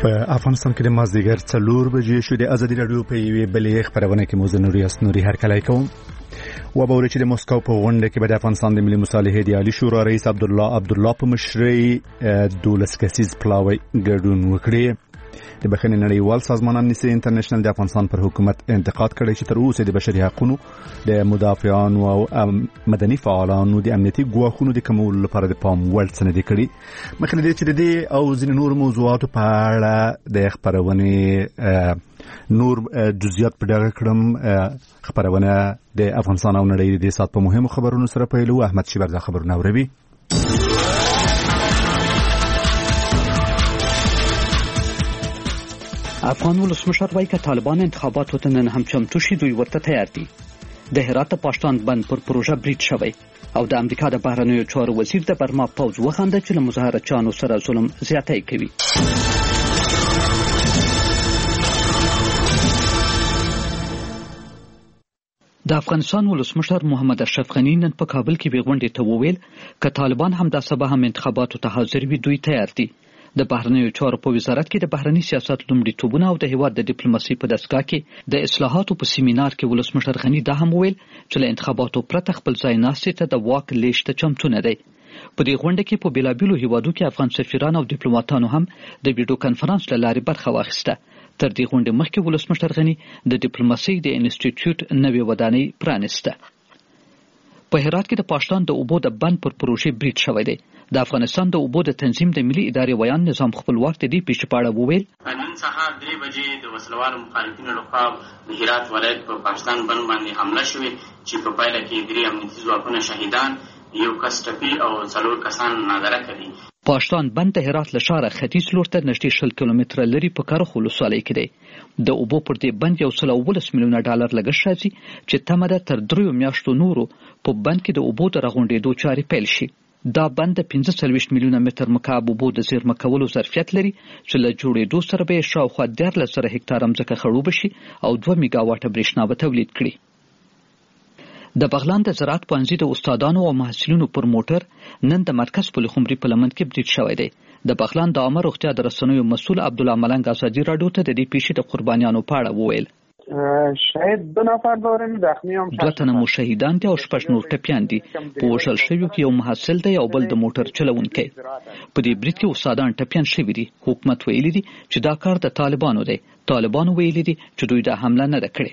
په افغانستان کې د مازدیګر 4 بجې شو. د ازادي رادیو په یوې بلې خبرونه کې موږ نوري هرکلی کوم. و به ورچې د مسکو په غونډه کې د افغانستان د ملي مصالحې د عالی شورا رئیس عبدالله په مشرۍ 12 کسیز پلاوی ګډون وکړي. د بخښنې نړیوال سازمان امنیستي انټرنیشنل د افغانستان پر حکومت انتقاد کړی چې تر اوسه د بشري حقوقو د مدافعانو او مدني فعالانو د امنیتي ګواښونو د کمولو لپاره د پام وړ څه نه دي کړي. مخکې دې چې د دې او ځینې نور موضوعاتو په اړه د خبرونې نور جزئیات په ډاګه کړم. خبرونه د افغانستان او نړۍ د سات په مهمو خبرونو سره پیلو. احمد شیبر دا خبرونه اوروي. افغان ولسمشر وایي که طالبان انتخاباتو ته نن هم چمتو شي دوی ورته تیار دي. د هرات پاشتان بند پر پروژه برید شوی او د امریکا د بهرنیو چارو وزیر د برما پوز وخانده چې له مظاهرچیانو سره ظلم زیاتی کوي. د افغانستان ولسمشر محمد اشرف غني نن په کابل کې به غونډې ته وویل که طالبان هم د سبا هم انتخاباتو ته حاضر وي دوی تیار دي. د بهرنیو چارو په وزارت کې د بهرنی سیاست لومړیتوبونه او د هیواد د ډیپلوماسي په دستګاه کې د اصلاحاتو په سیمینار کې ولسمشر غني دا هم ویل چې له انتخاباتو پرته خپل ځای ناستې ته د واک لیږد ته چمتو نه دی. په دې غونډه کې په بیلابیلو هیوادو کې افغان سفیران او ډیپلوماټانو هم د ویډیو کانفرنس له لارې برخه واخیسته. تر دې غونډې مخکې ولسمشر غني د ډیپلوماسي د انسټیټیوټ نوې ودانۍ پرانیسته. په هرات کې د پاشتان د اوبو د بند پر پروژې برید شوی دی. د افغانستان د اوبو د تنظیم د ملي ادارې ویان نظام خپلواک د دې پیښې په اړه وویل نن سهار 3 بجې د وسلوالو مخالفینو لخوا د هرات ولایت په پاشتان بند باندې حمله شوې چې په پایله کې 3 امنیتي ځواکونه شهیدان، 1 کس ټپي او 4 کسان نادره کړي. پاشتان بند د هرات له ښاره ختیځ لور ته نږدې 20 کیلومتره لري په کرخ ولسوالۍ کې دی. د اوبو پر دې بند $119 میلیونه لګښت راځي چې تمه ده تر 3 میاشتو نورو په بند کې د اوبو د راغونډېدو چارې پیل شي. دا بند 45 میلیونه متر مکعب اوبو د زیرمه کولو ظرفیت لري چې له جوړېدو سره به شاوخوا 13 هکتار ځمکه خړوبه شي او 2 میگا واټه برېښنا به تولید کړي. د بغلان د زراعت پوهنځي د استادانو او محصلینو پر موټر نن د مرکز پل خمري په لمن کې برید شوی دی. د بغلان د عامه روغتیا د رسنیو مسؤل عبدالله ملنګ ازادي راډیو ته د دې پیښې د قربانیانو په اړه وویل شاید 2 نفر دورن زخمی هم 2 تنه مو شهیدان دي او 6 نور ټپیان دي. په وژل شویو کې یو محصل دی او بل د موټر چلوونکی. په دې برید کې استادان ټپیان شوي دي. حکومت ویلي دي چې دا کار د طالبانو دی. طالبانو ویلي دي چې دوی دا حمله نه ده کړې.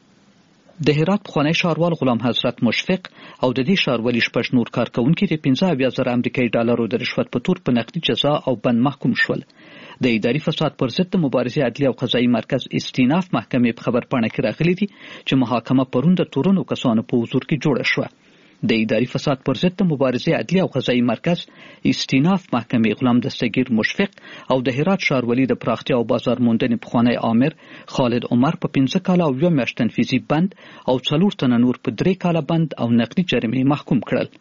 د هرات پخوانی ښاروال غلام حضرت مشفق او د دې ښاروالي 6 نور کارکونکي د 15,000 امریکایي ډالرو د رشوت په تور په نقدي جزا او بند محکوم شول. د اداري فساد پر ضد د مبارزې عدلي او قضایي مرکز استیناف محکمې په خبرپاڼه کې راغلي دي چې محاکمه پرون د تورنو کسانو په حضور کې جوړه شوه. د اداري فساد پر ضد د مبارزې عدلي او قضایي مرکز استیناف محکمې غلام دستگیر مشفق او د هرات ښاروالي د پراختیا او بازار موندنې پخوانی آمر خالد عمر په 15 کاله او 1 میاشت تنفیذي بند او 4 تنه نور په 3 کاله بند او نقدي جریمې محکوم کړل.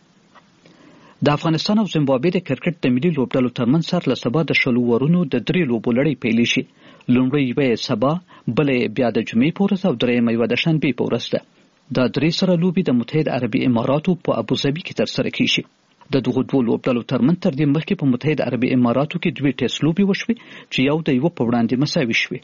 د افغانستان او زیمبابوې د کرکټ د ملي لوبډلو ترمنځ سر له سبا د 6 ورونو د 3 لوبو لړۍ پیل شي. لومړی یې سبا، بلې بیا د جمعې په ورځ او درېیمه یې د شنبې په ورځ ده. دا 3 سره لوبې د متحد عربي اماراتو په ابوظبي کې ترسره کیږي. د دغو 2 لوبډلو ترمنځ تر دې مخکې په متحد عربي اماراتو کې 2 ټیسټ لوبې وشوې چې یو د یو په وړاندې مساوي شوې.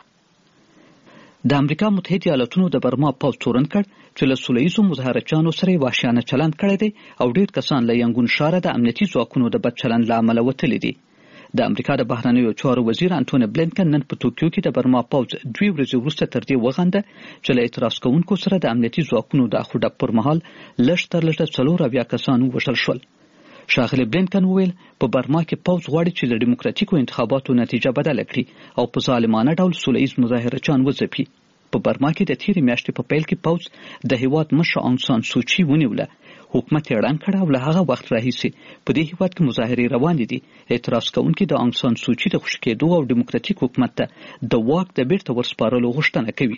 د امریکا متحده ایالاتونو د برما پوز تورن کړ چې له سولهییزو مظاهرچیانو سره وحشیانه چلند کړی دی او ډېر کسان له ینګون ښاره د امنیتي ځواکونو د بد چلند له امله وتلي دي. د امریکا د بهرنیو چارو وزیر انټونی بلینکن نن په توکیو کې د برما پوز 2 ورځې وروسته تر دې وغنده چې له اعتراض کوونکو سره د امنیتي ځواکونو د اخوډب پر مهال لږ تر لږه 4 کسان ووژل شول. ښاغلی بلینکن وویل په برما کې پوز غواړي چې د ډیموکراتیکو انتخاباتو نتیجه بدله کړي او په ظالمانه ډول سولهییز مظاهرچیان وځپي. په برما کې د تیرې میاشتې په پیل کې پوز د هیواد مشر آنګ سان سوچي ونیوله. حکومت یې ړنګ کړ او له هغه وخت راهیسې په دې هیواد کې مظاهرې روانې دي. اعتراض کوونکي د آنګ سان سوچي د خوشي کېدو او ډیموکراتیک حکومت ته د واک د بیرته ورسپارلو غوښتنه کوي.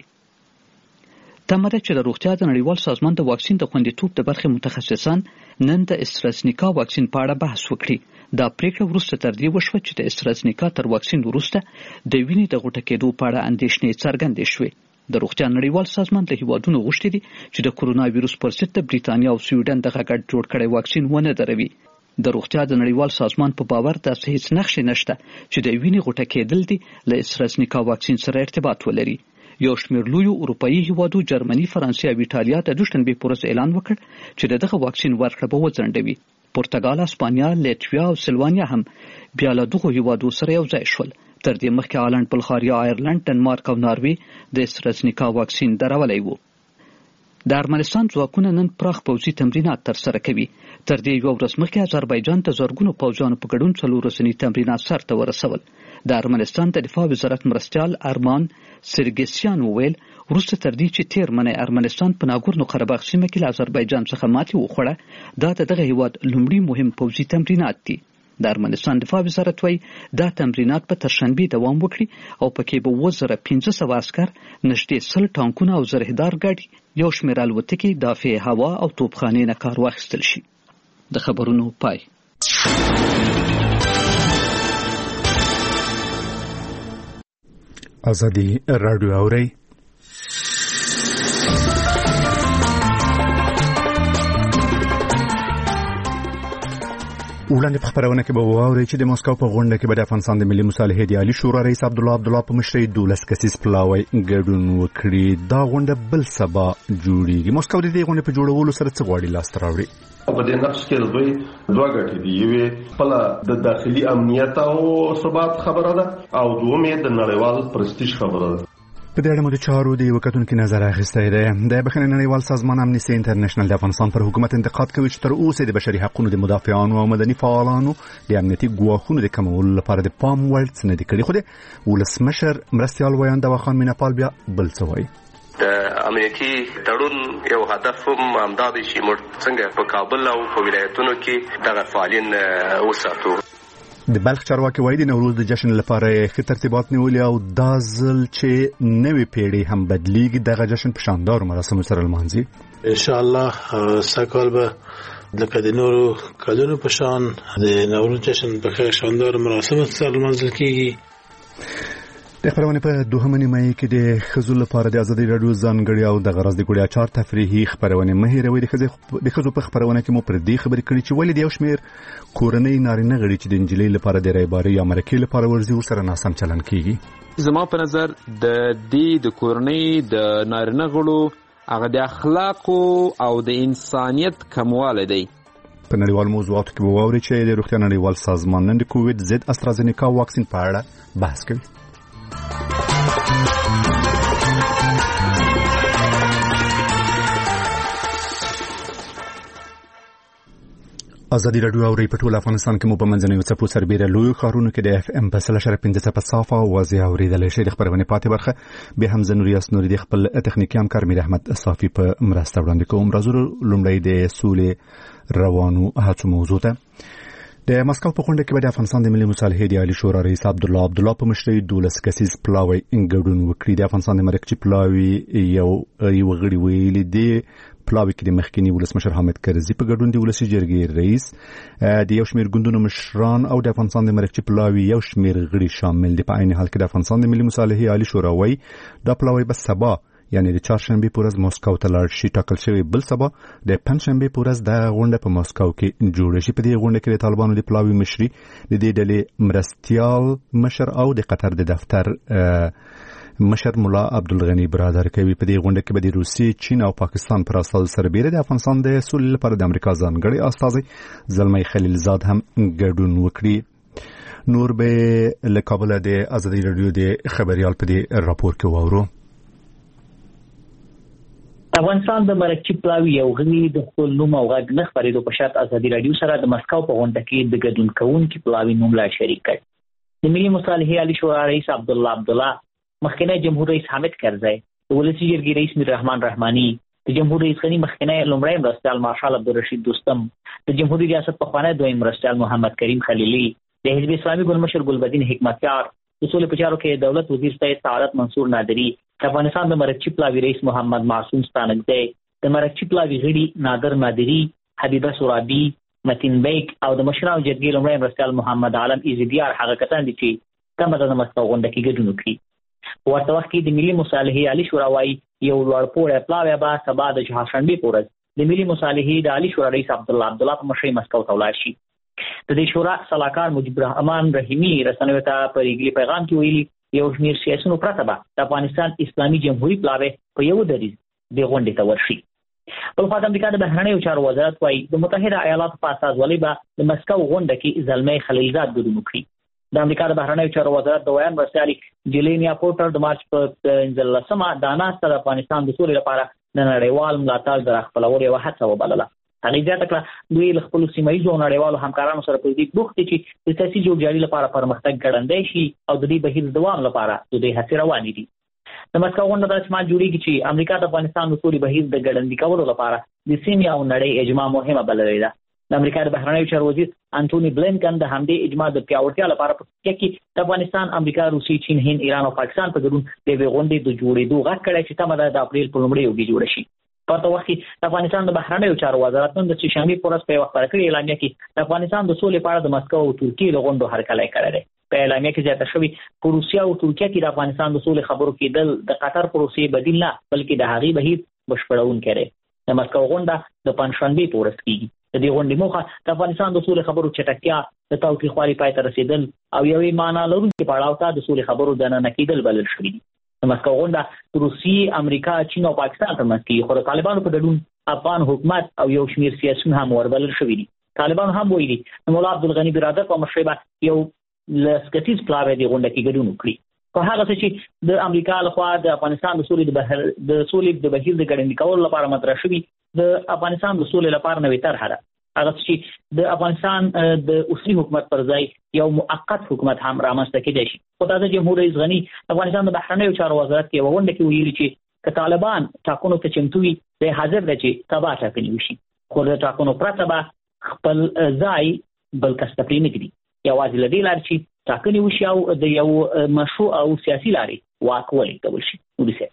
تمه ده چې د روغتیا د نړیوال سازمان د واکسین د خوندیتوب د برخې متخصصان نن د استرازنیکا واکسین په اړه بحث وکړي. دا پریکړه وروسته تر دې وشوه چې د استرازنیکا تر واکسین وروسته د وینې د غوټه کېدو په اړه اندېښنې څرګندې شوې. د روغتیا نړیوال سازمان له هیوادونو غوښتي دي چې د کرونا وایرس پر ضد د بریتانیا او سویډن دغه ګډ جوړ کړی واکسین ونه دروي. د روغتیا د نړیوال سازمان په باور داسې هیڅ نښې نشته چې د وینې غوټه کېدل دي له استرازنیکا واکسین سره ارتباط ولري. یو شمېر لویو اروپایي هیوادو جرمني، فرانسې او ایټالیا د دوشنبې په ورځ اعلان وکړ چې دغه واکسین ورکړه به وځنډوي. پرتګال، اسپانیا، لیتویا او سلوانیا هم بیا له دغو هیوادو سره یو ځای شول. تر دې مخکې هالند، بلغاریا، آیرلند، ډنمارک او ناروې د استرازنیکا واکسین درولی وو. د ارمنستان ځواکونه نن پراخ پوځي تمرینات ترسره کوي. تر دې یوه ورځ مخکې آذربایجان ته زرګونو پوځیانو په ګډون 4 ورځني تمرینات سرته ورسول. د ارمنستان د دفاع وزارت مرستیال ارمان سرګسیان وویل وروسته تر دې چې تیر منی ارمنستان په ناګورنو قرهباغ سیمه کې له آذربایجان څخه ماتې وخوړه، دا د دغه هیواد لومړي مهم پوځي تمرینات دي. د ارمنستان دفاع وزارت وایي دا تمرینات به تر شنبې دوام وکړي او پکې به 1500 عسکر، نږدې 100 ټانکونه او زرهدار ګاډي، یو شمېر الوتکې، دافع هوا او توپخانې نه کار واخیستل شي. د خبرونو پای. ازادي رادیو اوري. وړاندې په خبرونه کې به واورئ چې د مسکو په غونډه کې به د افغانستان د ملي مصالحې د عالی شورا رئیس عبدالله په مشرۍ 12 کسیز پلاوی ګډون وکړي. دا غونډه بل سبا جوړیږي. مسکو د دې غونډې په جوړولو سره څه غواړي لاسته راوړي؟ په دې نقش کې دوی دوه ګټې دي. یوه خپله د داخلي امنیت او ثبات خبره ده او دومې د نړیوال پرستیژ خبره ده. په دې اړه مو د چارو د یو کتونکو نظر اخیستی دی. د بخښنې نړیوال سازمان امنیستي انټرنیشنل د افغانستان پر حکومت انتقاد کوي چې تر اوسه د بشري حقوقو د مدافعانو او مدني فعالانو د امنیتي ګواښونو د کمولو لپاره د پام وړ څه نه دي کړي. خو د ولسمشر مرستیال ویان دواخان میناپال بیا بل څه وایي. د امنیتي تړون یو هدف هم همدا دی چې موږ څنګه په کابل او په ولایتونو کې دغه فعالین وساتو. د بلخ چارواکي وایي د نوروز د جشن لپاره ښه ترتیبات نیولي او دا ځل چې نوې پیړۍ هم بدلیږي دغه جشن په شاندارو مراسمو سره لمانځي. ان شاء الله سږ به لکه د نورو کلونو په شان د نوروز جشن په ښه شاندارو مراسمو سره لمانځل کیږي. د خبرونه په دوهمه نیمایي کې د ښځو لپاره د ازادي راډیو ځانګړي او د غرض د ګوړیا چار تفریحي خبرونه مه هېروئ. د ښځو په خبرونه کې مو پر دې خبرې کړې چې ولې د یو شمېر کورنۍ نارینه غړي چې د نجلۍ لپاره د رایبارۍ یا مرکې لپاره ورځي ورسره ناسم چلن کیږي. زما په نظر د کورنۍ د نارینه غړو هغه د اخلاقو او د انسانیت کموالی دی. په نړیوال موضوعاتو کې به واورئ چې د روغتیا نړیوال سازمان نن د کووید ضد استرازینیکا واکسین په اړه بحث کوي. ازادي راډیو اوري په ټول افغانستان کې مو په منځنیو څپو سربېره لوی ښارونو کې د FM په 105 په صافه او واضح اورېدلی شي. د خبرونې پاتې برخه به هم زنوریاس نوري د خپل تخنیکي همکار میر احمد صافي په مرسته وړاندې کوم. راځو لومړی د سولې روانو هڅو موضوع ته. د مسکو په غونډه کې به د افغانستان د ملي مصالحې د عالی شورا رئیس عبدالله په مشرۍ 12 کسیز پلاوی ګډون وکړي. د افغانستان د مرکچی پلاوی یو غړي ویلي دی پلاوی کې د مخکینی ولسمشر حامد کرزي په ګډون د ولسی جرګې رئیس د یو شمېر ګوندونو مشران او د افغانستان د مرکچی پلاوی یو شمېر غړي شامل دي. په عین حال کې د افغانستان د ملي مصالحې عالی شورا وایي دا پلاوی به سبا یعنی د چهارشنبه په ورځ مسکو ته لاړ شي. ټاکل شوی بل سبا د پنځشنبه په ورځ د غونډه په مسکو کې جوړ شي. په دې غونډه کې د طالبانو د پلاوی مشري د دې ډلې مرستیال مشر او د قطر د دفتر مشر مولا عبدالغنی برادر کوي. په دې غونډه کې به د روسیې، چین او پاکستان پر اساس سربېره د افغانستان د سولې لپاره د امریکا ځانګړي استازی زلمی خلیلزاد هم ګډون وکړي. نور به له کابل د ازادي راډیو د خبريال په دې راپور کې واورو. افغانستان د مرکچی پلاوی یو غړي د خپل نوم او غږ نه خبرېدو په شرط ازادي راډیو سره د مسکو په غونډه کې د ګډون کوونکي پلاوی نوم لا شریک کړ. د ملي مصالحې عالی شورا رئیس عبدالله مخکنی جمهور رئیس حامد کرزي، د ولسی جرګې رئیس میر رحمان رحماني، د جمهور رئیس غنی مخکنی لومړی مرستیال مارشال عبدالرشید دوستم، د جمهوریت ریاست پخوانی دویم مرستیال محمد کریم خلیلی، د حزب اسلامي ګلمشر ګلبدین حکمتیار، د سولې په چارو کې دولت وزیر سید سعادت منصور نادری، د افغانستان د مرکچی پلاوی رئیس محمد معصوم ستانکزی، د مرکچی پلاوی غړي نادر نادری، حبیبه سورابی، متین بیگ او د مشرانو جرګې لومړی مرستیال محمد عالم ایزدیار هغه کسان دي چې کومه د مسکو غونډه کې ګډون وکړي. په ورته وخت کې د ملي مصالحې عالی شورا وايي یو لوړپوړی پلاوی به سبا د چهارشنبې په ورځ د ملي مصالحې د عالی شورا رئیس عبدالله په مشرۍ مسکو ته ولاړ شي. د دې شورا سلاکار مجيب الرحمن رحیمی رسنیو ته په ریګلی پیغام کې ویلي یو شمېر سیاسيونو پرته به د افغانستان اسلامي جمهوریت پلاوی په یو دریز د غونډې ته ورشي. بل خوا د امریکا د بهرنیو چارو وزارت وايي د متحده ایالاتو په استازولۍ به د مسکو غونډه کې زلمی خلیلزاد ګډون وکړي. د امریکا د بهرنیو چارو وزارت د ویان مرستیالي جیلینیا پورټر د مارچ په 15 د ناسته د افغانستان د سولې لپاره د نړیوال ملاتړ د خپلولو یوه هڅه وبلله. هغې زیاته کړه دوی له خپلو سیمه ییزو او نړیوالو همکارانو سره په دې بوخت دي چې د سیاسي جوړجاړي لپاره پرمختګ ګړندی شي او د دې بهیر دوام لپاره د دې هڅې روانې دي. د مسکو غونډه داسې احتمال جوړېږي چې امریکا د افغانستان د سولې بهیر د ګړندي کولو لپاره د سیمې او نړۍ اجماع مهمه بللې ده. د امریکا د بهرنیو چارو وزیر انټوني بلینکن د همدې اجماع د پیاوړتیا لپاره په ترکیه کې د افغانستان، امریکا، روسیې، چین، هند، ایران او پاکستان په ګډون د یوې غونډې د جوړېدو غږ کړی چې تمه ده د اپریل په لومړیو کې جوړه شي. په دغه وخت کې د افغانستان د بهرنیو چارو وزارت نن د شنبې په ورځ په یوه خپاره کړې اعلامیه کې د افغانستان د سولې په اړه د مسکو او ترکیې د غونډو هرکلی کړی دی. په اعلامیه کې زیاته شوي په روسیه او ترکیه کې د افغانستان د سولې خبرو کېدل د قطر پروسې بدیل نه بلکې د هغې بهیر بشپړونکی دی. د مسکو غونډه د پنجشنبې په ورځ کېږي. د دې غونډې موخه د افغانستان د سولې خبرو چټکتیا، د تاوتریخوالي پای ته رسېدل او یوې معنا لرونکي پړاو ته د سولې خبرو دننه کېدل بلل شوي دي. د مسکو غونډه روسیې، امریکا، چین او پاکستان ترمنځ کېږي، خو د طالبانو په ګډون افغان حکومت او یو شمېر سیاسیون هم وربلل شوي دي. طالبان هم ویلي د مولا عبدالغني برادر په مشرۍ به یو لسکتیز پلاوی د غونډه کې ګډون وکړي. خو هغه څه چې د امریکا لخوا د افغانستان د سولې د بهیر د ګړندي کولو لپاره مطرح شوي د افغانستان د سولې لپاره نوې طرحه ده. هغه چې د افغانستان د اوسني حکومت پر ځای یو موقت حکومت هم رامنځته کېدای شي. خو تازه جمهور رئیس غني افغانستان د بهرنیو چارو وزارت کې یوه غونډه کې ویلي چې که طالبان ټاکنو ته چمتو وي دی حاضر دی چې سبا ټاکنې وشي، خو د ټاکنو پرته به خپل ځای بل کس ته پرې نه ږدي. یوازې له دې لارې چې ټاکنې وشي او د یو مشروع او سیاسي لارې واک ولېږدول شي. نوري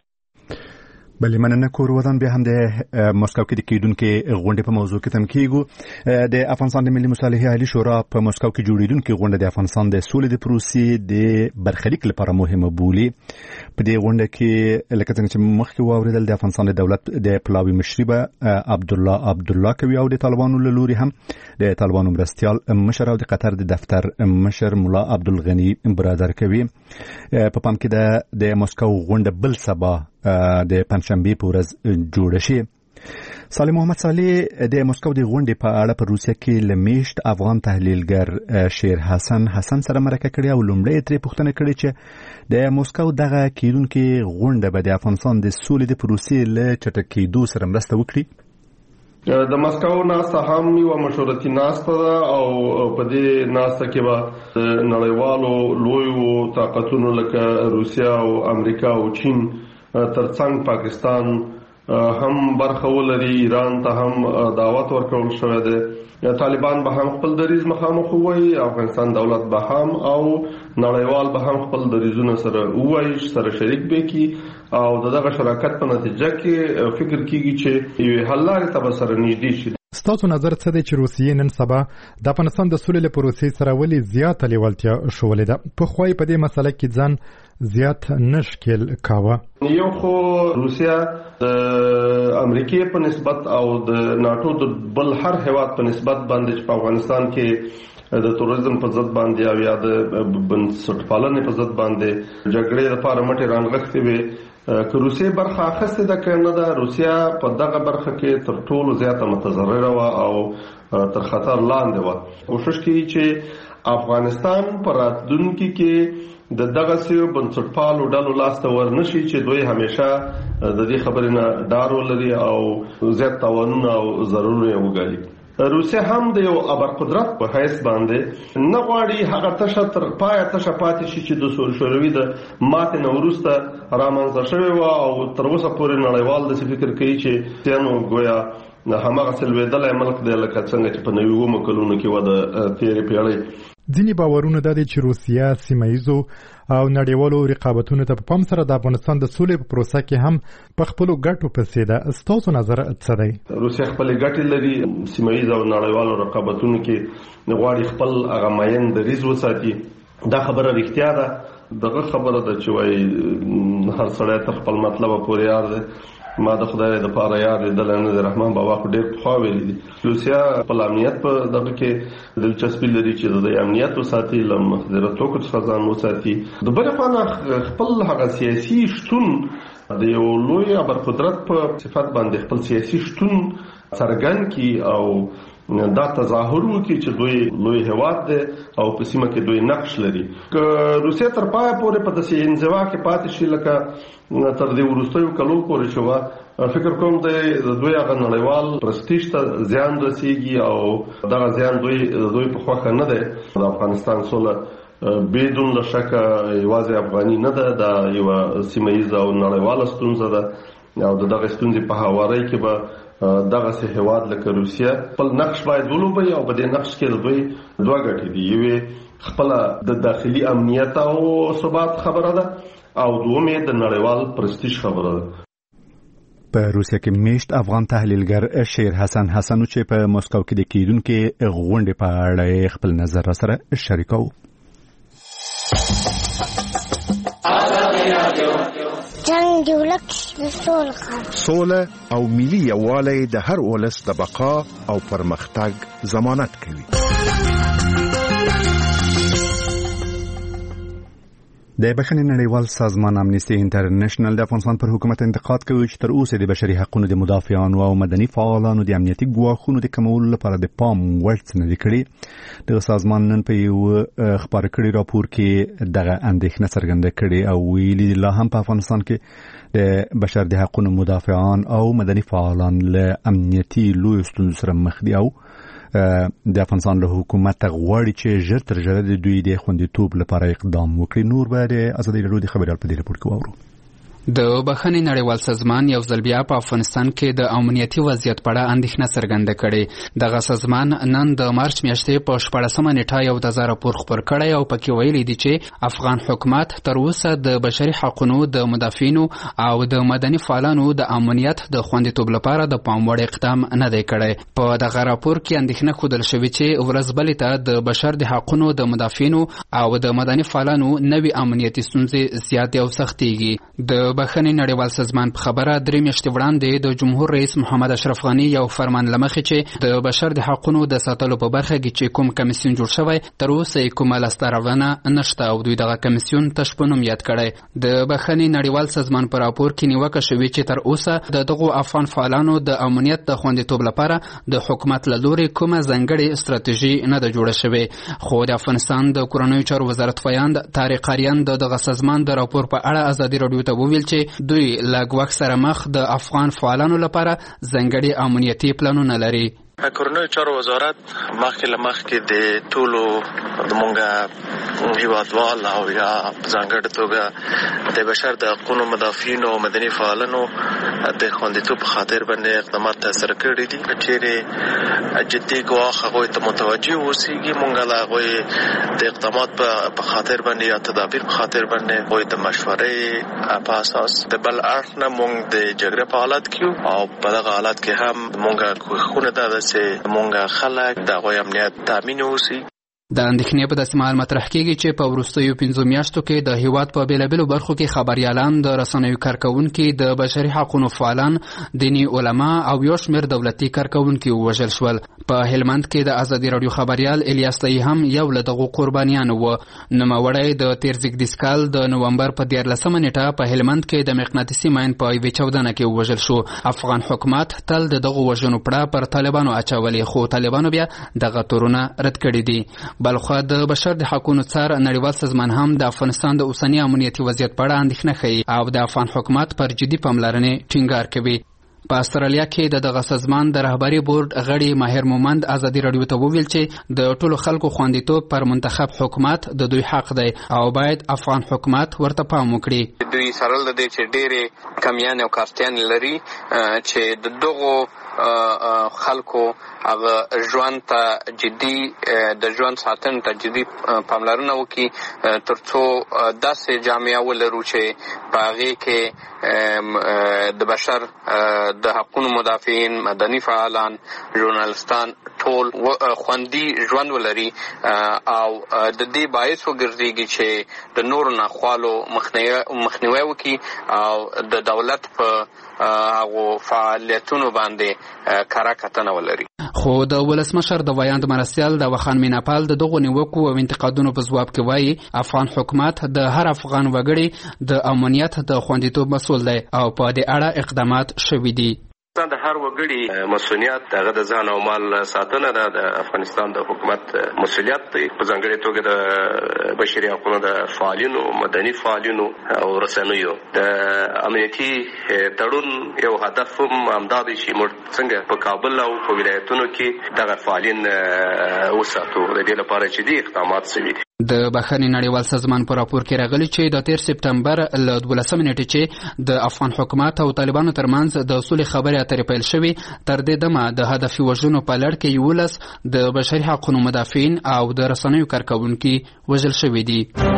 بلې مننه کور ودان بیا هم د مسکو کې د کېدونکې غونډې په موضوع کې تم کېږو. د افغانستان د ملي مصالحې عالي شورا په مسکو کې جوړېدونکې غونډه د افغانستان د سولې د پروسې د برخلیک لپاره مهمه بولي. په دې غونډه کې لکه څنګه چې مخکې واورېدل د افغانستان د دولت د پلاوي مشري به عبدالله کوي او د طالبانو له لوري هم د طالبانو مرستیال مشر او د قطر د دفتر مشر مولا عبدالغني برادر کوي. په پام کې د مسکو غونډه بل سبا د پنجشنبې په ورځ جوړه شي. صالح محمد صالح د مسکو د غونډې په اړه په روسیه کې له میشت افغان تحلیلګر شیر حسن سره مرکه کړې او لومړی ترې پوښتنه کړې چې د مسکو دغه کېدونکې غونډه به د افغانستان د سولې د پروسې له چټکېدو سره مرسته وکړي. د مسکو ناسته هم یوه مشورتي ناسته ده او په دې ناسته کې به نړیوالو لویو طاقتونو لکه روسیه او امریکا او چین ترڅنګ پاکستان هم برخه ولري، ایران ته هم دعوت ورکول شوی دی. طالبان به هم خپل دریز مخامخ ووایي، افغانستان دولت به هم او نړیوال به هم خپل دریزونه سره ووایي، سره شریک به کی او دغه شراکت په نتیجه کې فکر کیږي چې یوه حل لارې ته به سره نږدې شي. ستاسو نظر څه دی چې روسیې نن سبا د افغانستان د سولې له پروسې سره ولې زیاته لیوالتیا ښولې ده؟ پخوا یې په دې مسله کې ځان زیات نه ښکېل کاوه. یو خو روسیه د امریکې په نسبت او د ناټو د بل هر هیواد په نسبت باندې چې په افغانستان کې د توریزم په ضد باندې او یا د بنسټپالنې په ضد باندې جګړې لپاره مټې رانغښتې وې. که روسیې برخه اخیستې ده که نه ده، روسیه په دغه برخه کې تر ټولو زیاته متضرره وه او تر خطر لاندې وه. کوشش کوي چې افغانستان په راتلونکي کې د دغسې بنسټپالو ډلو لاسته ورنشي چې دوی همیشه د دې خبرې نه ډار ولري او زیات تاوانونه او ضررونه یې وګالي. روسیه هم د یو ابرقدرت په حیث باندې نه غواړي هغه تشه تر پایه تشه پاتې شي چې د شوروي د ماتې نه وروسته رامنځته شوې وه او تر اوسه پورې نړیوال داسې فکر کوي چې سیانو گویا هماغسې لوېدلی ملک دی لکه څنګه چې په 90 کلونو کې وه د تېرې پیړۍ. ځینې باورونه دا دي چې روسیه سیمه ییزو او نړیوالو رقابتونو ته په پام سره د افغانستان د سولې په پروسه کې هم په خپلو ګټو پسې ده. ستاسو نظر څه دی؟ روسیه خپلې ګټې لري، سیمه ییز او نړیوالو رقابتونو کې غواړي خپل هغه ماین دریځ وساتي. دا خبره رښتیا ده. دغه خبره ده چې وایي هر سړی تر خپل مطلبه پورې یار دی. ما د خدای د پاره یار د لنه رحمان بابا خو ډېر خو ویلي دي. روسیا په امنیت په دغه کې دلچسپي لري چې د امنیت وساتي لم مخدره توکو څخه ځان وساتي. د بل خوا خپل هغه سیاسي شتون د یو لوی ابرقدرت په صفت باندې خپل سیاسي شتون څرګند کی او دا تظاهر وکړي چې دوی لوی هواد دي او په سیمه کې دوی نقش لري. که روسیا تر پای پورې په داسې انزوا کې پاتې شي لکه تر دې وروستیو کلو پورې شوه، فکر کوم د دوی هغه نړیوال پرستیج ته زیان رسیږي او دغه زیان دوی په خوښه نه دی. د افغانستان سوله بدون لشک یوازې افغاني نه ده، دا یو سیمه‌ایزه او نړیواله ستونزه ده او دغه ستونزې په هواري کې به دغه سه هواد لکه روسیا خپل نقش باید ولوبي او په دې نقش کې دوی دوه ګټې دي. یوه خپل د داخلي امنیت او ثبات خبره ده او دومره د نړیوال پرستیج خبره ده. په روسیا کې میشت افغان تحلیلګر شیر حسن حسنو چې په مسکو کې د کیدونکو غونډې په اړه خپل نظر سره شریکو. جنگ ولک سوله او ملي یووالی د هر ولس د بقا او پرمختګ ضمانت کوي. د بشري نړیوال سازمان امنیستي انټرنیشنل د افغانستان پر حکومت انتقاد کوي چې تر اوسه د بشري حقوقو د مدافعانو او مدني فعالانو د امنیتي ګواښونو د کمولو لپاره د پام وړ څه نه کړي. د سازمان نن په یو خبر کړي راپور کې دغه اندېښنه څرګنده کړي او ویلي لا هم په افغانستان کې د بشر د حقوقو مدافعان او مدني فعالان له امنیتي لوی ستونزو سره مخ دي او د افغانستان له حکومت غواړي چې ژر تر ژره د دوی د خوندیتوب لپاره اقدام وکړي. نور به د ازادي راډیو د خبريال په دې راپور کې واورو. د بخښنې نړیوال سازمان یو ځل بیا په افغانستان کې د امنیتي وضعیت په اړه اندېښنه څرګنده کړې. دغه سازمان نن د مارچ میاشتې په 14مه نیټه یو د راپور خپور کړی او پکې ویلي دي چې افغان حکومت تر اوسه د بشري حقوقو د مدافعینو او د مدني فعالانو د امنیت د خوندیتوب لپاره د پام وړ اقدام نه دی کړی. په دغه راپور کې اندېښنه ښودل شوې چې ورځبلې ته د بشر د حقوقو د مدافعینو او د مدني فعالانو نوي امنیتي ستونزې زیاتې او سختېږي. د بخښنې نړیوال سازمان په خبره 3 میاشتې وړاندې د جمهور رئیس محمد اشرف غنی یو فرمان لمخې چې د بشر د حقوقو د ساتلو په برخه کې چې کوم کمیسیون جوړ شوی تر اوسه کومه لاستهراوړنه نشته او دوی دغه کمیسیون تشپونم یاد کړی. د بخښنې نړیوال سازمان په راپور کې نیوکه شوې چې تر اوسه دغه افغان فعالانو د امنیت د خوندیتوب لپاره د حکومت له لوري کومه ځانګړې ستراتیژي نه ده جوړه شوې. خو د افغانستان د کورنیو چارو وزارت ویاند طارق اریان دغه سازمان د راپور په اړه ازادي راډیو ته وویل چې دوی له ګواښ سره مخ د افغان فعالانو لپاره ځانګړي امنیتي پلانونه لري. کورنیو چارو وزارت مخکې د ټولو زمونږ هیوادوال او یا ځانګړې توګه د بشر د حقوقو مدافعینو او مدني فعالانو د خوندیتوب په خاطر باندې اقدامات ترسره کړي دي. چیرې جدي ګواښ هغوی ته متوجه اوسېږي، مونږ له هغوی د اقدامات په خاطر باندې یا تدابیر په خاطر باندې هغوی د مشورې په اساس د بل اړخ نه مونږ د جګړې په حالت کې او په دغه حالت کې هم مونږ کوښښونه ده چې مونږ خلک د هغوی امنیت تامین اوسي. د اندېښنې په داسې مهال مطرح کېږي چې په وروستیو 15 میاشتو کې د هیواد په بېلابېلو برخو کې خبریالان، د رسنیو کارکوونکي، د بشري حقوقو فعالان، دیني علما او یو شمېر دولتي کارکوونکي ووژل شول. په هلمند کې د ازادي راډیو خبریال الیاس طی هم یو له دغو قربانیانو و. نوموړی د تیر زیږدیز کال د نومبر په 14مه نیټه په هلمند کې د مقناطیسي ماین په یوې چاودنه کې ووژل شو. افغان حکومت تل د دغو وژنو پړه پر طالبانو اچولې، خو طالبانو بیا دغه تورونه رد کړي دي. بلخو د بشر د حقوقو څار نړیوال سازمان هم د افغانستان د اوسنی امنیتي وضعیت په اړه اندېښنه ښیي او د افغان حکومت پر جدي پاملرنې ټینګار کوي. په استرالیا کې دغه سازمان د رهبری بورډ غړي ماهر مومند ازادي راډیو ته وویل چې د ټولو خلکو خوندیتوب پر منتخب حکومت د دوی حق دی او باید افغان حکومت ورته پام وکړي. دوی سره د دې چې ډېرې کمیان او کارتیان لري چې د دغو خلکو هغه ژوند ته جدي د ژوند ساتنې ته جدي پاملرنه وکړي ترڅو داسې جامعه ولرو چې په هغې کې د بشر د حقوقو مدافعین، مدني فعالان، ژورنالستان ټول خوندي ژوند ولري او د دې باعث وګرځيږي چې د نورو ناخوالو مخنیوي وکړي او د دولت په هغه فعالیتونو باندې کارا کتنه ولري. خو د ولسمشر د ویاند مرستیال د وخان میناپال د دغو نیوکو او انتقادونو په ځواب کې وایي افغان حکومت د هر افغان وګړي د امنیت د خوندیتوب مسؤل دی او په دې اړه اقدامات شوي دي. د هر وګړي مسؤلیت دغه د ځان او مال ساتنه ده د افغانستان د حکومت مسؤلیت دی، په ځانګړي توګه د بشري حقوقو د فعالینو، مدني فعالینو او رسنیو د امنیتي تړون یو هدف هم همدا دی چې موږ څنګه په کابل او په ولایتونو کې دغه فعالین وساتو. د دې لپاره چې دي اقدامات شوي دي. د بخښنې نړیوال سازمان په راپور کې راغلي چې د 13 سپتمبر له 12 نیټې چې د افغان حکومت او طالبانو ترمنځ د سولې خبرې اترې پیل شوې، تر دې دمه د هدفي وژنو په لړ کې 11 د بشري حقوقو مدافعین او د رسنیو کارکوونکي وژل شوي دي.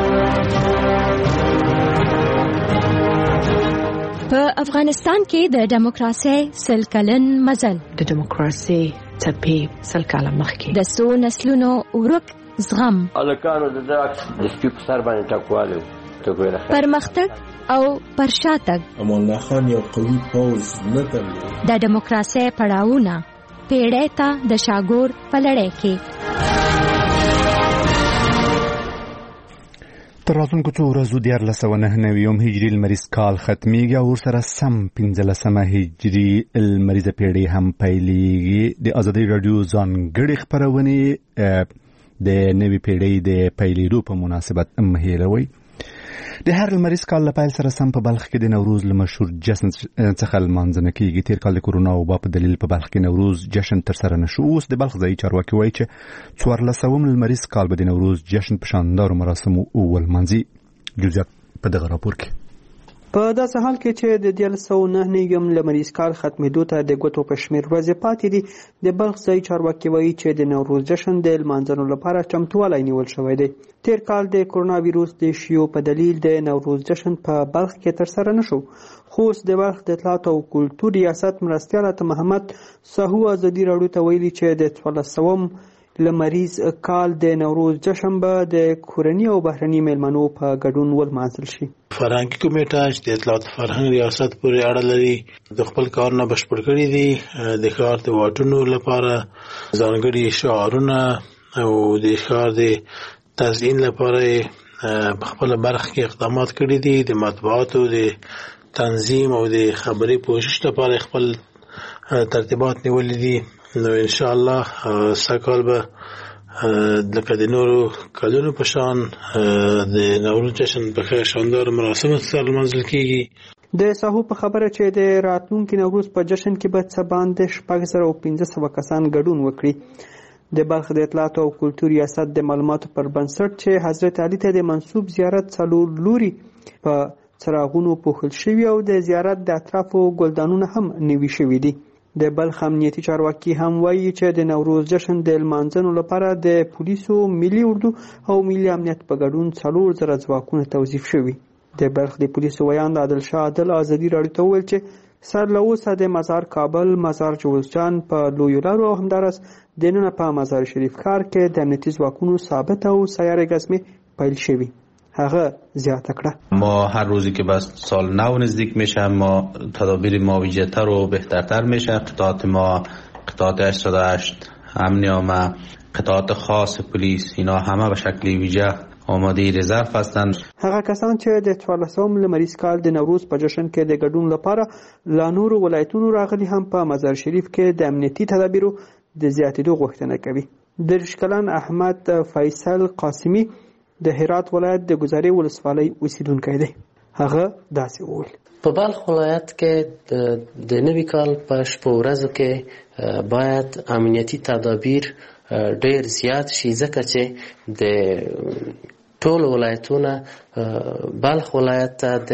په افغانستان کې د دیموکراسي سل کلن مزل، د دیموکراسي څپې سل کاله مخکې د څو نسلونو ورک زغم، الکانو د داکس د سپیپ سر باندې ټکواله پرمختګ او پرشاتګ. امان الله خان یو قوي پوځ نه درلود. د دیموکراسي پړاوونه پیړۍ ته د شاګور په لړۍ کې تر راتلونکو څو ورځو 1499 هجري لمریز کال ختمیږي او ورسره سم 15 هجري لمریزه پیړۍ هم پیلېږي. د ازادي راډیو ځانګړې خپرونې د نوې پیړۍ د پیلېدو په مناسبت مهیروي. د هر لمریز کال له پیل سره سم په بلخ کې د نوروز له مشهور جشن څخه لمانځنه کیږي. تیر کال د کورونا وبا په دلیل په بلخ کې نوروز جشن ترسره نشو. اوس د بلخ ځایي چارواکي وایي چې 14 لمریز کال به د نوروز جشن په شاندارو مراسمو ولمانځي. جزئیات په دغه راپور کې. په داسې حال کې چې د 1999 لمریز کال ختمېدو ته د ګوتو په شمېر ورځې پاتې دي، د بلخ ځایي چارواکي وایي چې د نوروز جشن د لمانځنو لپاره چمتووالی نیول شوی دی. تیر کال د کورونا ویروس د شیو په دلیل د نوروز جشن په بلخ کې ترسره نشو، خو اوس د بلخ د اطلاعات او کلتور ریاست مرستیال عطا محمد ساهو ازادي راډیو ته ویلي چې د 14 لمریز کال د نوروز جشن به د کورني او بهرني میلمنو په ګډون ولمانځل شي. فرهنګي کمیټه چې د اطلاعات فرهنګ ریاست پورې اړه لري د خپل کارونه بشپړ کړي دي. د ښار د واټونو لپاره ځانګړي شعارونه او د ښار د تزیین لپاره په خپل برخه کې اقدامات کړي دي. د مطبوعاتو د تنظیم او د خبري پوښښ لپاره خپل ترتیبات نیولې دي. نو ان شاء الله سکهال به لکه د نورو کلونو په شان د نوروز جشن په خیر شاندار مراسمو سره لمانځل کیږي. د ساهو په خبره چې د راتلونکي نوروز په جشن کې به څه باندې 1500 کسان ګډون وکړي. د بلخ د اطلاعات او کلتور ریاست د معلوماتو پر بنسټ چې حضرت علي ته د منسوب زیارت څلور لوري په څراغونو پوښل شوي او د زیارت د اطرافو ګلدانونه هم نوي شوي دي. د بلخ امنیتي چارواکي هم وایي چې د نوروز جشن د لمانځنو لپاره د پولیسو، ملي اردو او ملي امنیت په ګډون 4000 ځواکونه توظیف شوي. د بلخ د پولیسو ویاند عادل شاه عادل ازادي راډیو ته وویل چې سر له اوسه د مزار کابل، مزار جوزجان په لویو لارو او همداراز دننه په مزار شریف ښار کې د امنیتي ځواکونو ثابت او سیاره ګزمې پیل شوي. هغه زیاته کړه ما هر روزی که به سال نو نزدیک میشه ما تدابیر ما ویژه‌تر و بهترتر میشه. قطعات ما، قطعات 88 امنیامه، قطعات خاص پلیس، اینا همه به شکل ویژه آماده رزرو هستند. هغه کسان چې د 14 لمریز کال د نوروز په جشن کې د ګډون لپاره لا نورو ولایتونو راغلي هم په مزار شریف کې د امنیتي تدابیرو د زیاتېدو غوښتنه کوي. د رشکلن احمد فیصل قاسمی د هرات ولایت د ګذاري ولسوالۍ اوسیدونکی دی. هغه داسې وویل: په بلخ ولایت کې د نوي کال په شپو ورځو کې باید امنیتي تدابیر ډېر زیات شي، ځکه چې د ټول ولایتونه بلخ ولایت ته د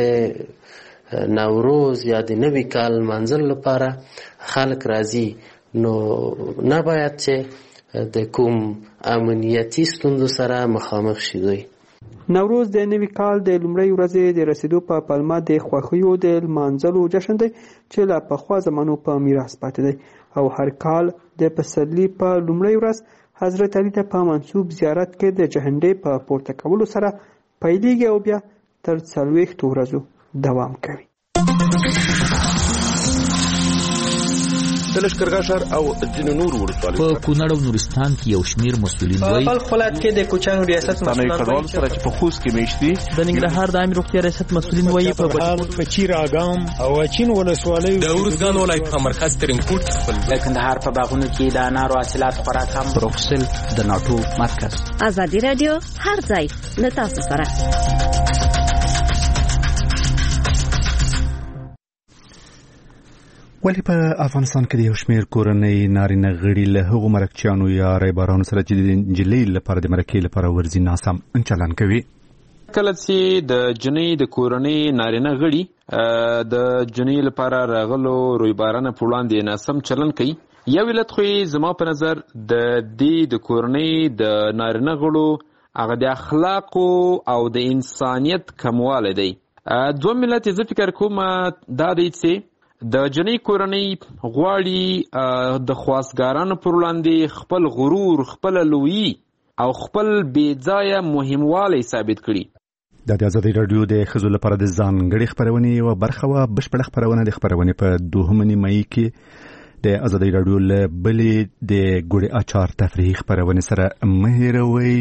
نوروز یا د نوي کال منځل لپاره خلک راځي. نو نه باید چې د کوم امنیتي ستونزو سره مخامخ شي. دوی نوروز د نوي کال د لومړۍ ورځې د رسیدو په پلمه د خوښیو د لمانځلو جشن دی چې له پخوا زمانو په میراث پاتې دی او هر کال د پسرلي په لومړۍ ورځ حضرت علي ته په منسوب زیارت کې د جهنډې په پورته کولو سره پیلېږي او بیا تر 40 ورځو دوام کوي. د لښکرګاه ښار او ځینو نورو ولسوالیو په کونړ او نورستان کې یو شمېر مسؤلین وایي په ولایت کې د کوچیانو ریاست مسؤلین کډوال سره چې په خوست کې میشت دي. د ننګرهار د عامه روغتیا ریاست مسؤلین وایي په چیر اګام او چین ولسوالۍ د ارزګان ولایت په مرکز ترینکوټ خپل د کندهار په باغونو کې د انارو حاصلات خورا کم. بروکسل د ناټو مرکز. ازادي رادیو هر ځای له تاسو سره. ولی په افغانستان کې د یو شمېر کورنۍ نارینه غړي له هغو مرکچیانو یا رهبرانو سره چې د نجلۍ لپاره د مرکې لپاره ورځي ناسم چلن کوي. کله چې د جنۍ د کورنۍ نارینه غړي د جنۍ لپاره راغلو رویبارانه په وړاندې ناسم چلن کوي، یو علت خو زما په نظر د دې د کورنۍ د نارینه غړو هغه د اخلاقو او د انسانیت کموالی دی. دوم علت زه فکر کوم دا دی چې د جنۍ کورنۍ غواړي د خواستګارانو پر وړاندې خپل غرور، خپل لویي او خپل بېځایه مهموالی ثابت کړي. د ازادي رادیو د ښځو لپاره د ځانګړې خپرونې یوه برخه وه. بشپړه خپرونه د خپرونې په 2 نیمایي کې د ازادي رادیو له بلې د ګوړې اچار تفریحي خپرونې سره مه هېروئ.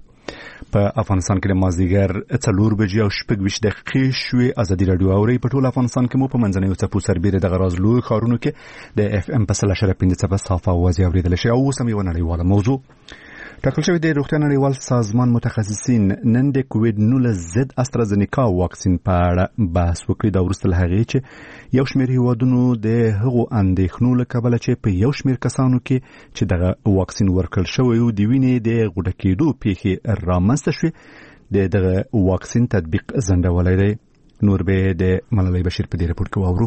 په افغانستان کې د مازدیګر 4 بجې او 26 دقیقې شوې. ازادي رادیو اورئ. په ټول افغانستان کې مو په منځنیو څپو سربېره دغه راز لوی ښارونو کې د FM په 100.5 صافه اوازې اورېدلی شي. او اوس هم یوه نړیواله موضوع ټاکل شوې د روغتیا نړیوال سازمان متخصصین نن د کوویډ-19 ضد استرازینیکا واکسین په اړه بحث وکړي. دا وروسته له هغې چې یو شمېر هیوادونو د هغو اندېښنو له کبله چې په یو شمېر کسانو کې چې دغه واکسین ورکړل شوی و د وینې د غوټه کېدو پیښې رامنځته شوې د دغه واکسین تطبیق ځنډولی دی. نور به د ملالۍ بشیر په دې رپورټ کې واورو.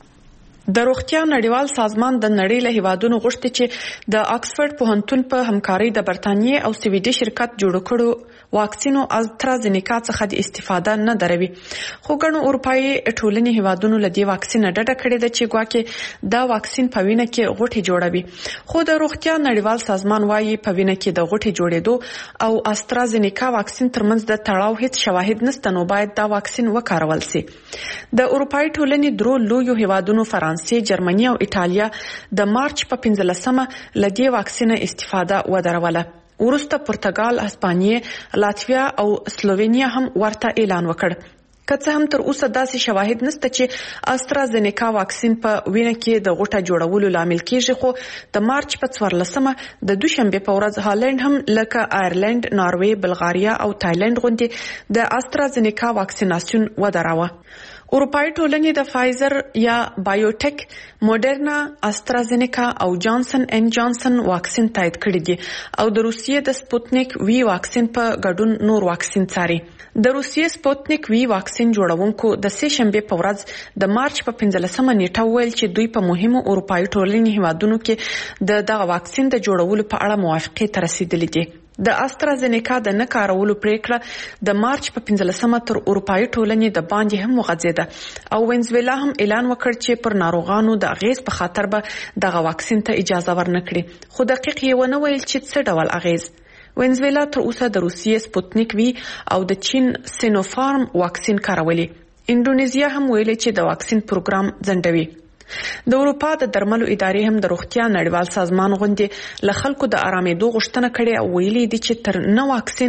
د روغتیا نړیوال سازمان د نړۍ له هیوادونو غوښتي چې د آکسفورډ پوهنتون په همکارۍ د برتانیې او سویډي شرکت جوړ کړو واکسینو استرازینیکا څخه د استفاده نه دروي. خو ګڼو اروپایي ټولنې هیوادونو له دې واکسین ډډه کړې ده چې ګواکې دا واکسین په وینه کې غوټې جوړوي. خو د روغتیا نړیوال سازمان وايي په وینه کې د غوټې جوړېدو او استرازینیکا واکسین ترمنځ د تړاو هیڅ شواهد نشته، نو باید دا واکسین وکارول شي. د اروپایي ټولنې درو لویو هیوادونو فرانسې، جرمني او ایټالیا د مارچ په 15مه له دې واکسینه استفاده ودروله. وروسته پرتګال، هسپانیې، لاتویا او سلووینیا هم ورته اعلان وکړ. که څه هم تر اوسه داسې شواهد نشته چې استرازینیکا واکسین په وینه کې د غوټه جوړولو لامل کیږي، خو د مارچ په 14مه د دوشنبه په ورځ هالند هم لکه آیرلند، ناروې، بلغاریا او تایلند غوندې د استرازینیکا واکسیناسیون ودراوه. اروپایي ټولنې د فایزر یا بایوټیک، موډرنا، استرازینیکا او جانسن ان جانسن واکسین تایید کړي دي او د روسیې د سپوتنیک وی واکسین په ګډون نور واکسین څاري. د روسیې سپوتنیک وی واکسین جوړونکو د سه شنبه په ورځ د مارچ په 15مه نیټه ویل چې دوی په مهمو اروپایي ټولنې هیوادونو کې دغه واکسین د جوړولو په اړه موافقه ته رسیدلې دي. د استرازینیکا د نه کارولو پریکړه د مارچ په 15مه تر اروپایي ټولنې د باندې هم وغځېده او وینزویلا هم اعلان وکړ چې پر ناروغانو د اغیز په خاطر به دغه واکسین ته اجازه ورنکړي، خو دقیق یې ونه ویل چې څه ډول اغیز. وینزویلا تر اوسه د روسیې سپوتنیک وی او د چین سینوفارم واکسین کارولي. انډونیزیا هم ویلي چې د واکسین پروګرام ځنډوي. د اروپا د درملو ادارې هم د روغتیا نړیوال سازمان غوندې له خلکو د آرامېدو غوښتنه کړې او ویلي دي چې تر نه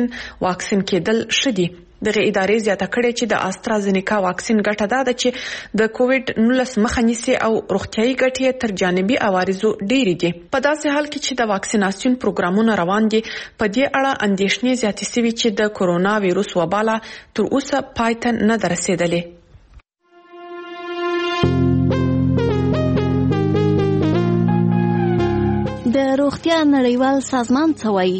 واکسین کېدل ښه دي. دغه ادارې زیاته کړې چې د استرازینیکا واکسین ګټه ده چې د کوویډ-19 مخه نیسي او روغتیايي ګټې تر جانبي عوارضو ډېرې دي. په داسې حال کې چې د واکسیناسیون پروګرامونه روان دي، په دې اړه اندېښنې زیاتې شوي چې د کورونا وایروس وبا لا تر اوسه پای ته نه ده رسېدلې. د روغتیا نړیوال سازمان څه وایي؟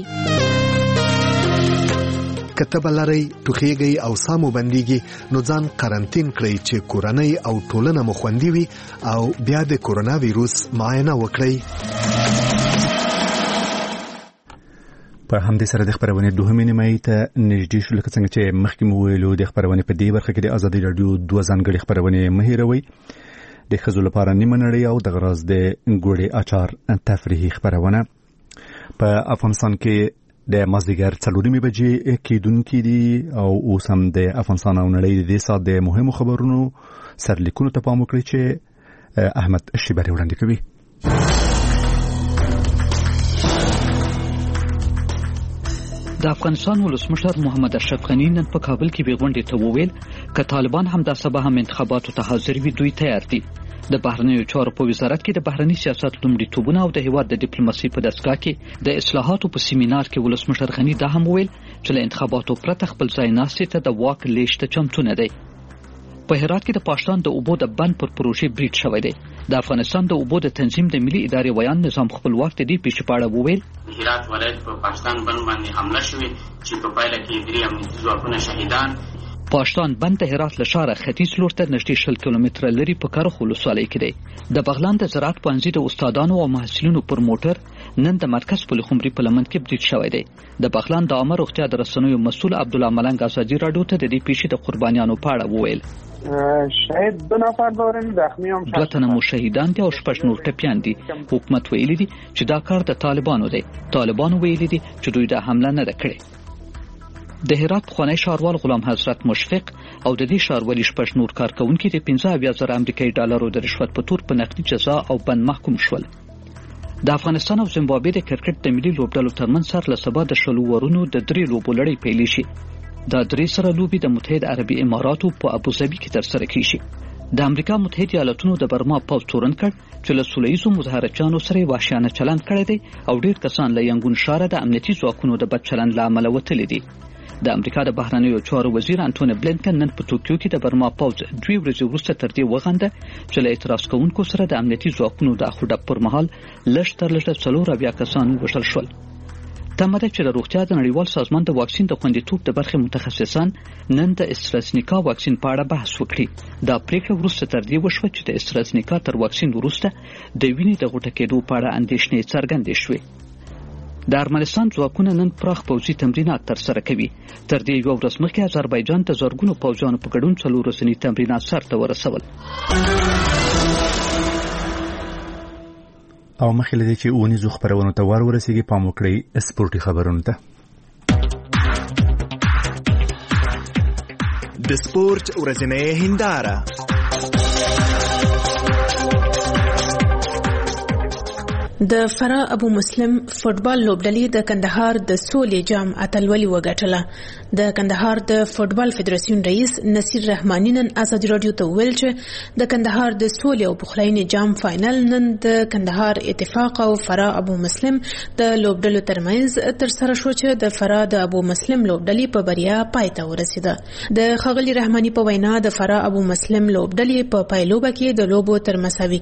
که تبه لرئ، ټوخیږئ او ساه مو بندیږي، نو ځان قرنطین کړئ چې کورنۍ او ټولنه مو خوندي وي او بیا د کورونا ویروس معاینه وکړئ. په همدې سره د خبرونې دوهمې نیمایي ته نږدې شو. لکه څنګه چې مخکې مو ویلو د خبرونې په دې برخه کې د ازادي راډیو دوه ځانګړي خبرونې مه هېروئ. د ښځو لپاره نیمه نړۍ او دغه راز د ګوړې اچار تفریحي خبرونه. په افغانستان کې د مازدیګر 4 بجې کېدونکي دي او اوس هم د افغانستان او نړۍ د دې ساعت د مهمو خبرونو سرلیکونو ته پام وکړئ چې احمد شیبری وړاندې کوي. د افغانستان ولسمشر محمد اشرف غني نن په کابل کې غونډې ته وویل ک طالبان هم د سبا هم انتخاباتو ته حاضر وي دوی تیار دي. د بهرنیو چارو په وزارت کې د بهرنی سیاست لومړیتوبونه او د هیواد د ډیپلوماسي په دستګاه کې د اصلاحاتو په سیمینار کې ولسمشر غني دا هم وویل چې له انتخاباتو پرته خپل ځای ناستې ته د واک لیږد ته چمتو نه دی. په هرات کې د پاشتان د اوبو د بند پر پروژې بریټ شوی دی. د افغانستان د اوبو د تنظیم د ملي ادارې ویان نظام خپلواک د دې پیښې په اړه وویل هرات ولایت په پاشتان بند باندې حمله شوې چې په پایله کې 3 امنیتي ځواکونه شهیدان. پاشتان بند د هرات له ښاره ختیځ لور ته نږدې 20 کیلومتره لري په کرخ ولسوالۍ کې دی. د بغلان د زراعت پوهنځي د استادانو او محصلینو پر موټر نن د مرکز پل خمري په لمن کې بریټ شوی دی. د بغلان د عامه روغتیا د رسنیو مسؤل عبدالله ملنګ ازادي راډیو ته د دې پیښې د قربانیانو په اړه وویل شاید 2 نفر دورن زخمی هم 2 تنه مو شهیدان دي او 6 نور ټپیان دي. حکومت ویلي دي چې دا کار د طالبانو دی. طالبانو ویلي دي چې دوی د حمله نه کړې. د هرات پخوانی ښاروال غلام حضرت مشفق او د دې ښاروالي 6 نور کارکونکي د 15,000 امریکایي ډالرو د رشوت په تور په نقدي جزا او بند محکوم شول. د افغانستان او زیمبابوې د کرکټ د ملي لوبډلو ترمنځ سر له سبا د شلو ورونو د 3 لوبو لړۍ پیل شي. دا 3 سره لوبي د متحده عربي اماراتو په ابوظبي کې ترسره کیږي. د امریکا متحده ایالاتونو د برما پوځ تورن کړ چې له سولهییزو مظاهرچیانو سره وحشیانه چلند کړی دی او ډیر کسان له ینګون ښاره د امنیتي ځواکونو د بد چلند له امله وتلي دي. د امریکا د بهرنیو چارو وزیر انټونی بلینکن نن په ټوکیو کې د برما پوځ 2 ورځې وروسته تر دې وغنده چې له اعتراض کوونکو سره د امنیتي ځواکونو د اخوډب پر مهال لږ تر لږه 4 کسان وژل شول. تمه ده چې د روغتیا د نړیوال سازمان د واکسین د خوندیتوب د برخې متخصصان نن د استرازنیکا واکسین په اړه بحث وکړي. دا پریکړه وروسته تر دې وشوه چې د استرازنیکا تر واکسین وروسته د وینې د غوټه کېدو په اړه اندېښنې څرګندې شوې. د ارمنستان ځواکونه نن پراخ پوځي تمرینات ترسره کوي. تر دې یو ورځ مخکې آذربایجان ته زرګونو پوځیانو په ګډون 4 ورځني تمرینات سرته ورسول. او مخکې له دې چې اونیزو خبرونو ته ورسیږي پام وکړئ سپورتي خبرونو ته. د سپورت ورځنۍ هنداره. د فرا ابو مسلم فوتبال لوبډلې د کندهار د سولې جام اتلولي وګټله. د کندهار د فوتبال فدراسیون رئیس نصیر رحماني نن ازادي راډیو ته ویل چې د کندهار د سولې او پخلاینې جام فائنل نن د کندهار اتفاق او فرا ابو مسلم د لوبډلو ترمنځ ترسره شو چې د فرا د ابو مسلم لوبډلې په بریا پای ته ورسېده. د خغلی رحماني په وینا د فرا ابو مسلم لوبډلې په پایلوبه کې د لوبو تر مساوي